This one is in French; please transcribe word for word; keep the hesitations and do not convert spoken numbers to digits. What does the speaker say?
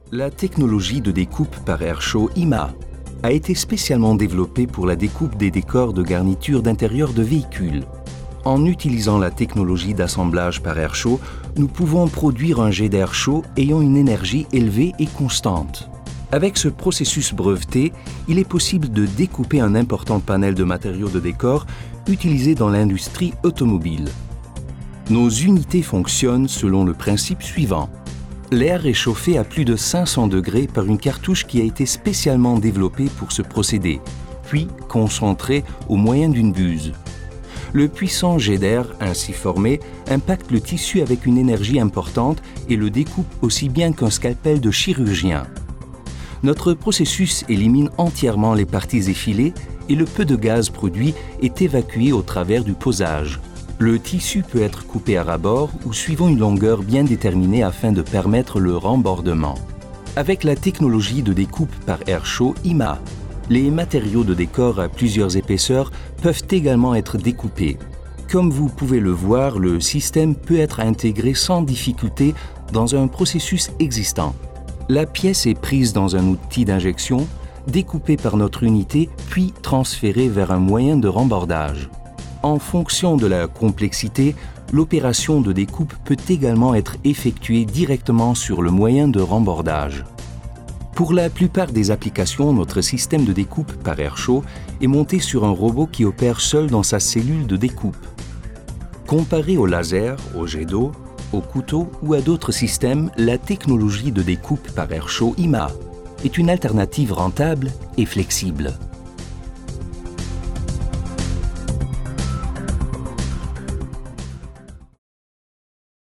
La technologie de découpe par air chaud I M A a été spécialement développée pour la découpe des décors de garniture d'intérieur de véhicules. En utilisant la technologie d'assemblage par air chaud, nous pouvons produire un jet d'air chaud ayant une énergie élevée et constante. Avec ce processus breveté, il est possible de découper un important panel de matériaux de décor utilisés dans l'industrie automobile. Nos unités fonctionnent selon le principe suivant. L'air est chauffé à plus de cinq cents degrés par une cartouche qui a été spécialement développée pour ce procédé, puis concentrée au moyen d'une buse. Le puissant jet d'air ainsi formé impacte le tissu avec une énergie importante et le découpe aussi bien qu'un scalpel de chirurgien. Notre processus élimine entièrement les parties effilées et le peu de gaz produit est évacué au travers du posage. Le tissu peut être coupé à ras-bord ou suivant une longueur bien déterminée afin de permettre le rembordement. Avec la technologie de découpe par air chaud I M A, les matériaux de décor à plusieurs épaisseurs peuvent également être découpés. Comme vous pouvez le voir, le système peut être intégré sans difficulté dans un processus existant. La pièce est prise dans un outil d'injection, découpée par notre unité, puis transférée vers un moyen de rembordage. En fonction de la complexité, l'opération de découpe peut également être effectuée directement sur le moyen de rembordage. Pour la plupart des applications, notre système de découpe par air chaud est monté sur un robot qui opère seul dans sa cellule de découpe. Comparé au laser, au jet d'eau, au couteau ou à d'autres systèmes, la technologie de découpe par air chaud I M A est une alternative rentable et flexible.